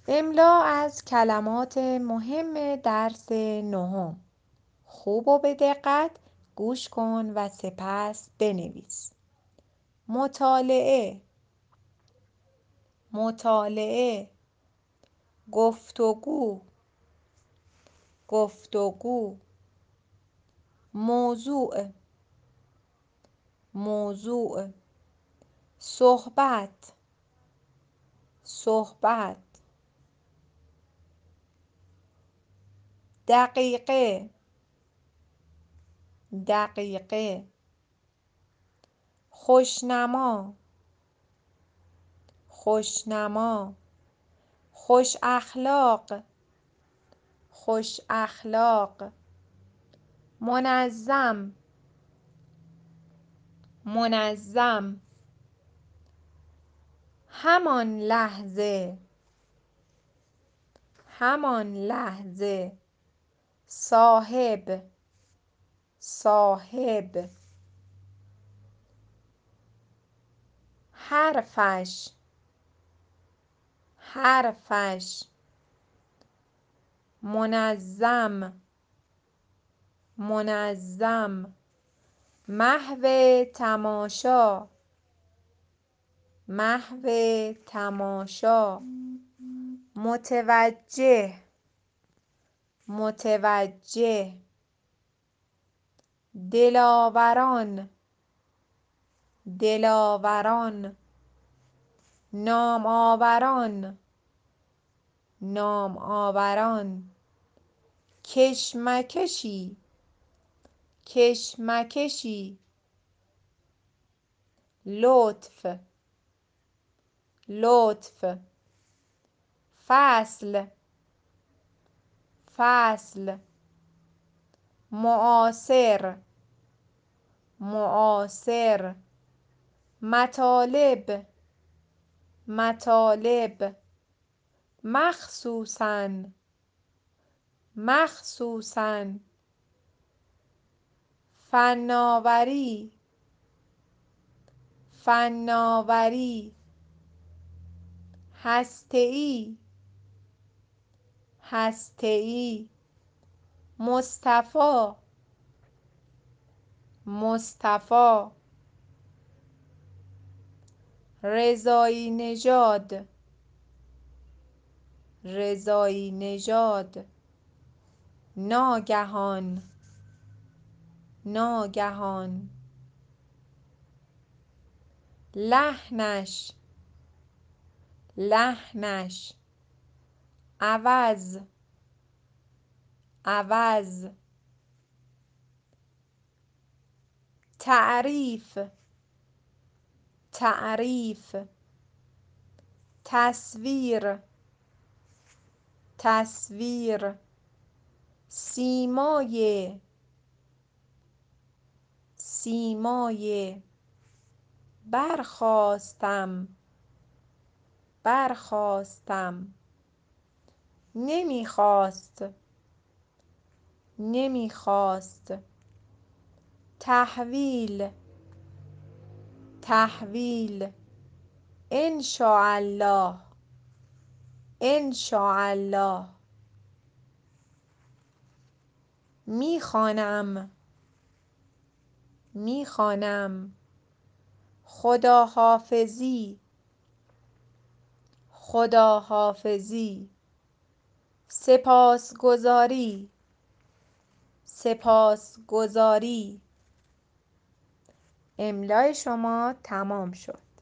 املا از کلمات مهم درس نهم. خوب و به دقت گوش کن و سپس بنویس. مطالعه، مطالعه. گفتگو، گفتگو. موضوع، موضوع. صحبت، صحبت. دقیقه، دقیقه. خوشنما، خوشنما. خوش اخلاق، خوش اخلاق. منظم، منظم. همان لحظه، همان لحظه. صاحب، صاحب. حرفش، حرفش. منظم، منظم. محو تماشا، محو تماشا. متوجه، متوجه. دلاوران، دلاوران. نام آوران، نام آوران. کشمکشی، کشمکشی. لطف، لطف. فصل، فصل. معاصر، معاصر. مطالب، مطالب. مخصوصاً، مخصوصاً. فناوری، فناوری. هسته‌ای، هسته‌ای. مصطفی، مصطفی. رضایی نژاد، رضایی نژاد. ناگهان، ناگهان. لحنش، لحنش. عوض، عوض. تعریف، تعریف. تصویر، تصویر. سیمای، سیمای. برخاستم، برخاستم. نمیخواست، نمیخواست. تحویل، تحویل. انشاءالله، انشاءالله. میخوانم، میخوانم. خداحافظی، خداحافظی. سپاسگزاری، سپاسگزاری. املای شما تمام شد.